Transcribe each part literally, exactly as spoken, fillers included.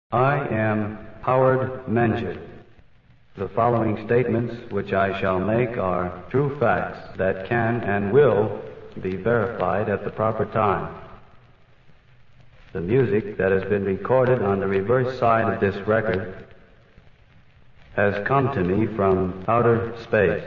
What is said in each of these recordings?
I am Howard Menger. The following statements which I shall make are true facts that can and will be verified at the proper time. The music that has been recorded on the reverse side of this record has come to me from outer space.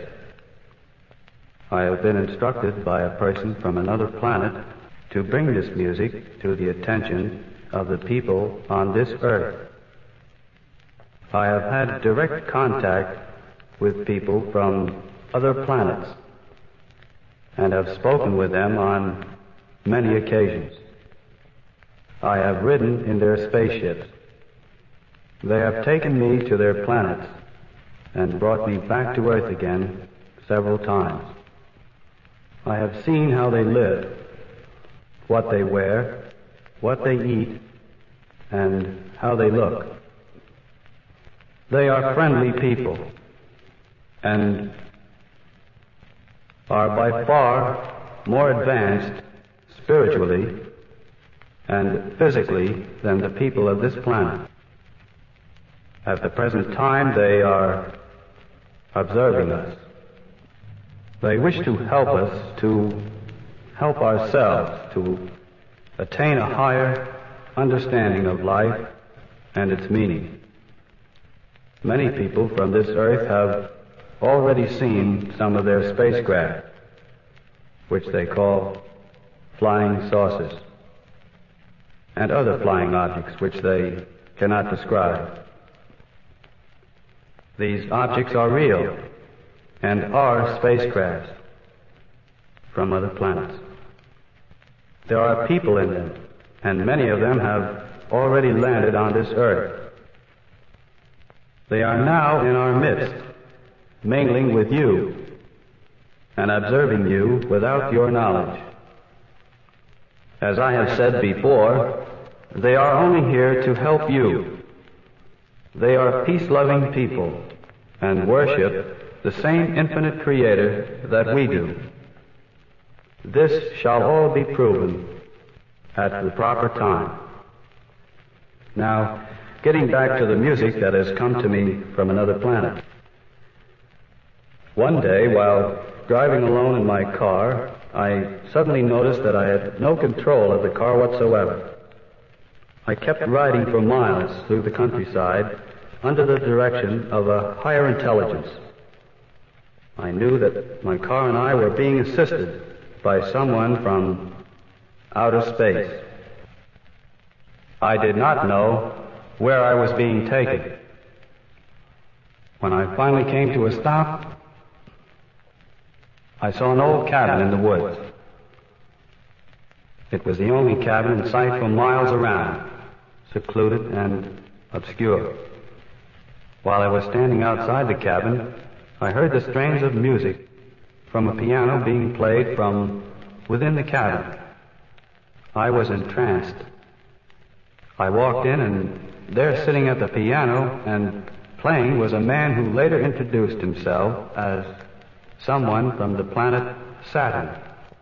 I have been instructed by a person from another planet to bring this music to the attention of the people on this earth. I have had direct contact with people from other planets and have spoken with them on many occasions. I have ridden in their spaceships. They have taken me to their planets and brought me back to Earth again several times. I have seen how they live, what they wear, what they eat, and how they look. They are friendly people and are by far more advanced spiritually and physically than the people of this planet. At the present time, they are observing us. They wish to help us to help ourselves to attain a higher understanding of life and its meaning. Many people from this earth have already seen some of their spacecraft, which they call flying saucers, and other flying objects which they cannot describe. These objects are real and are spacecrafts from other planets. There are people in them, and many of them have already landed on this earth. They are now in our midst, mingling with you and observing you without your knowledge. As I have said before, they are only here to help you. They are peace-loving people and worship the same infinite Creator that we do. This shall all be proven at the proper time. Now, getting back to the music that has come to me from another planet. One day, while driving alone in my car, I suddenly noticed that I had no control of the car whatsoever. I kept riding for miles through the countryside under the direction of a higher intelligence. I knew that my car and I were being assisted by someone from outer space. I did not know where I was being taken. When I finally came to a stop, I saw an old cabin in the woods. It was the only cabin in sight for miles around, secluded and obscure. While I was standing outside the cabin, I heard the strains of music from a piano being played from within the cabin. I was entranced. I walked in, and there sitting at the piano and playing was a man who later introduced himself as someone from the planet Saturn.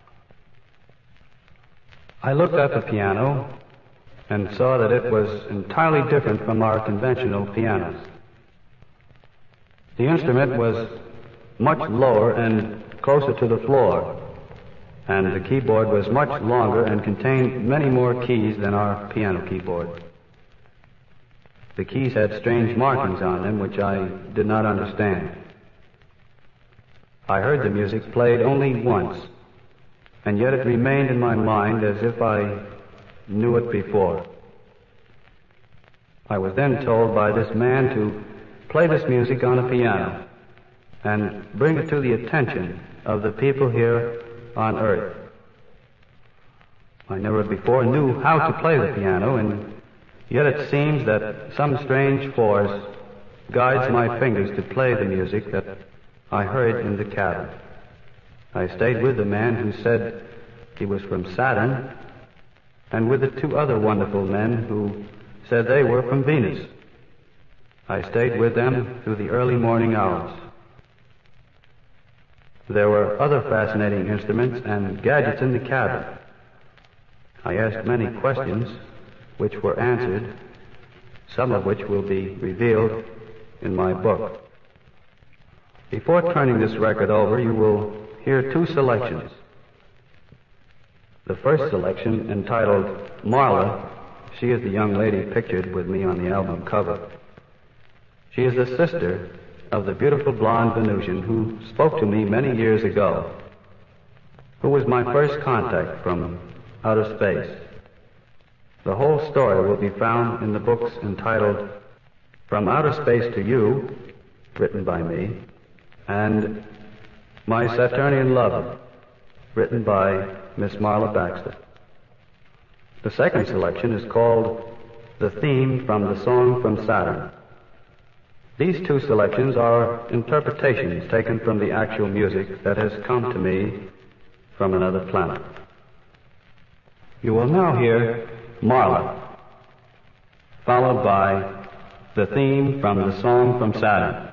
I looked at the piano and saw that it was entirely different from our conventional pianos. The instrument was much lower and closer to the floor, and the keyboard was much longer and contained many more keys than our piano keyboard. The keys had strange markings on them which I did not understand. I heard the music played only once, and yet it remained in my mind as if I knew it before. I was then told by this man to play this music on a piano and bring it to the attention of the people here on Earth. I never before knew how to play the piano, and yet it seems that some strange force guides my fingers to play the music that I heard in the cabin. I stayed with the man who said he was from Saturn, and with the two other wonderful men who said they were from Venus. I stayed with them through the early morning hours. There were other fascinating instruments and gadgets in the cabin. I asked many questions, which were answered some of which will be revealed in my book. Before turning this record over, you will hear two selections. The first selection, entitled Marla, she is the young lady pictured with me on the album cover. She is the sister of the beautiful blonde Venusian who spoke to me many years ago, who was my first contact from outer space. The whole story will be found in the books entitled From Outer Space to You, written by me, and My Saturnian Love, written by Miss Marla Baxter. The second selection is called The Theme from the Song from Saturn. These two selections are interpretations taken from the actual music that has come to me from another planet. You will now hear Marla, followed by the theme from the Song from Saturn.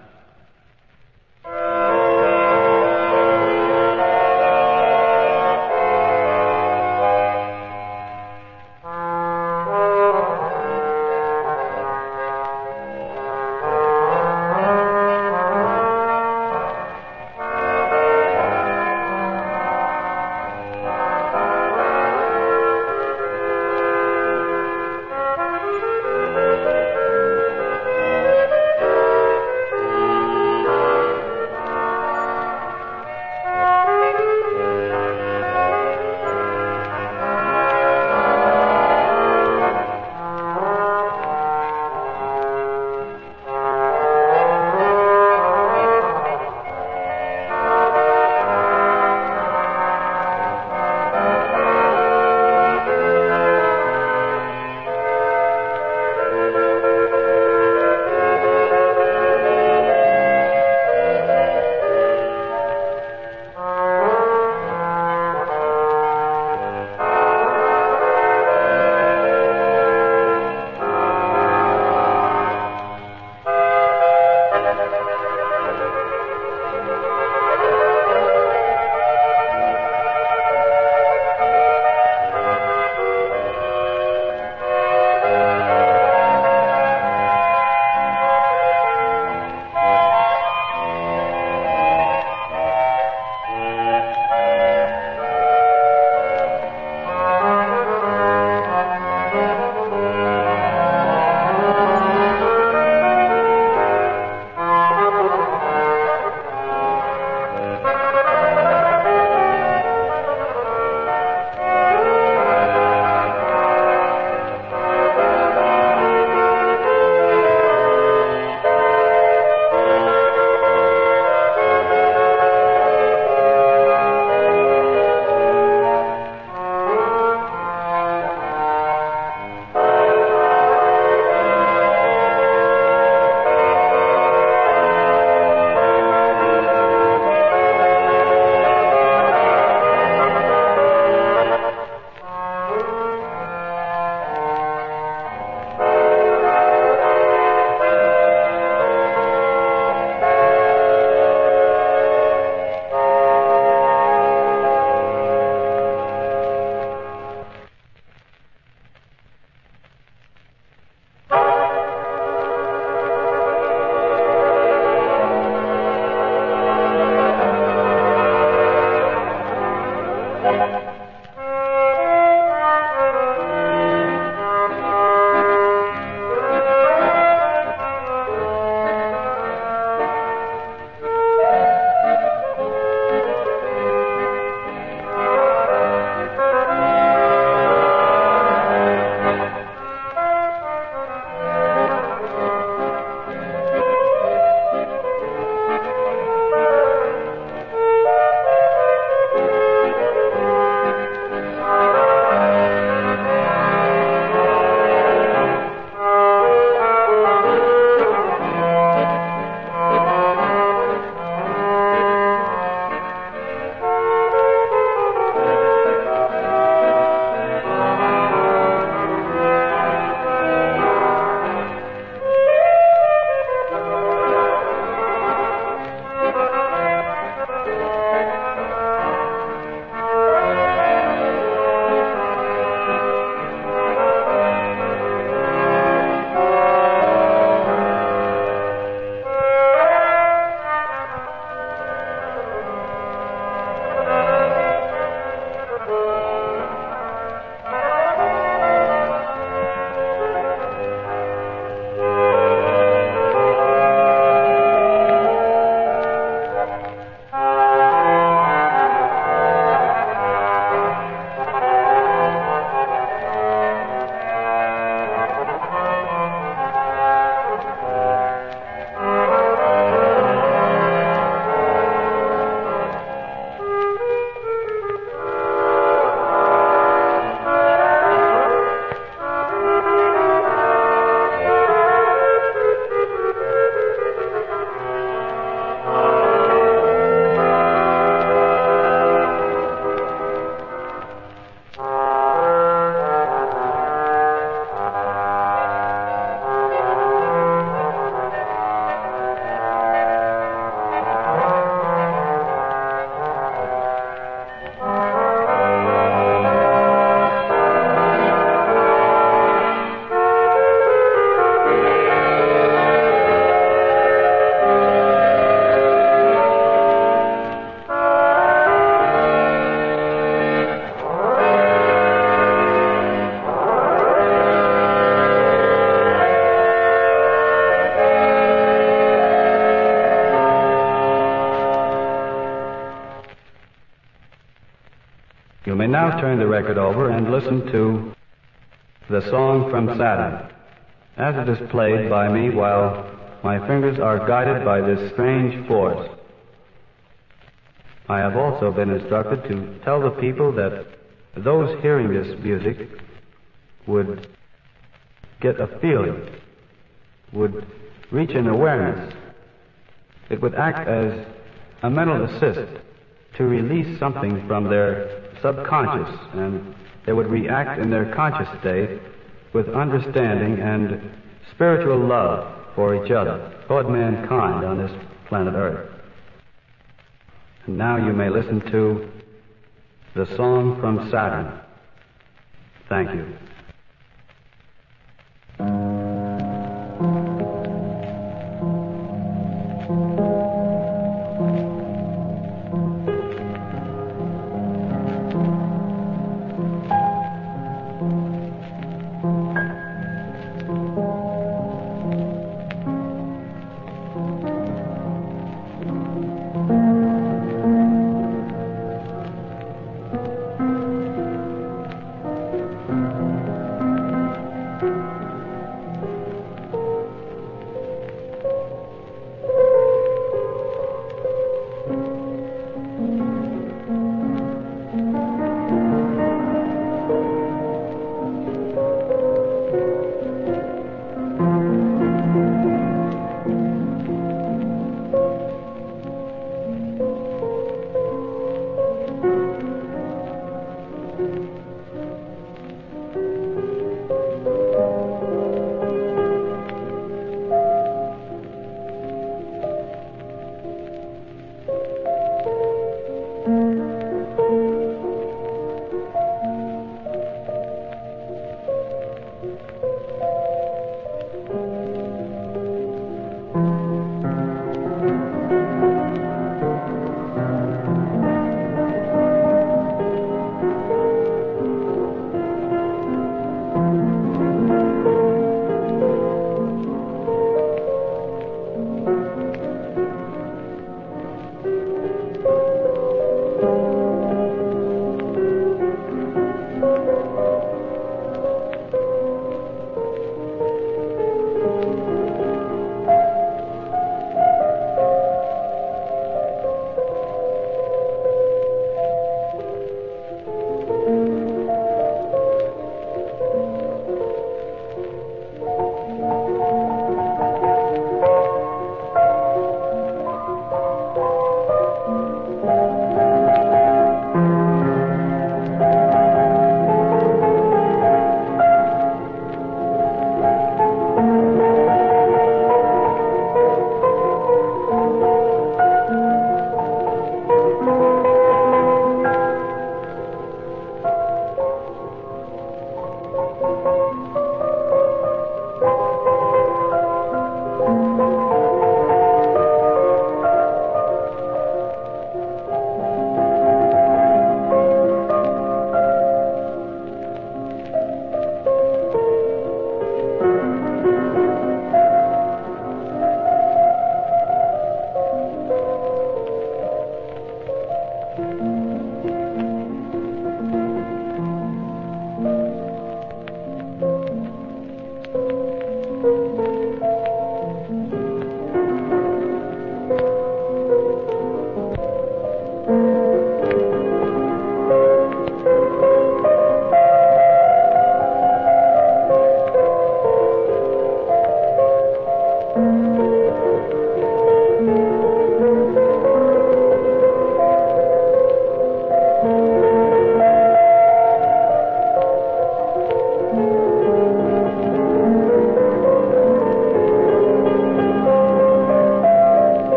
now turn the record over and listen to the song from Saturn, as it is played by me while my fingers are guided by this strange force. I have also been instructed to tell the people that those hearing this music would get a feeling, would reach an awareness. It would act as a mental assist to release something from their subconscious, and they would react in their conscious state with understanding and spiritual love for each other, toward mankind on this planet Earth. And now you may listen to the song from Saturn. Thank you.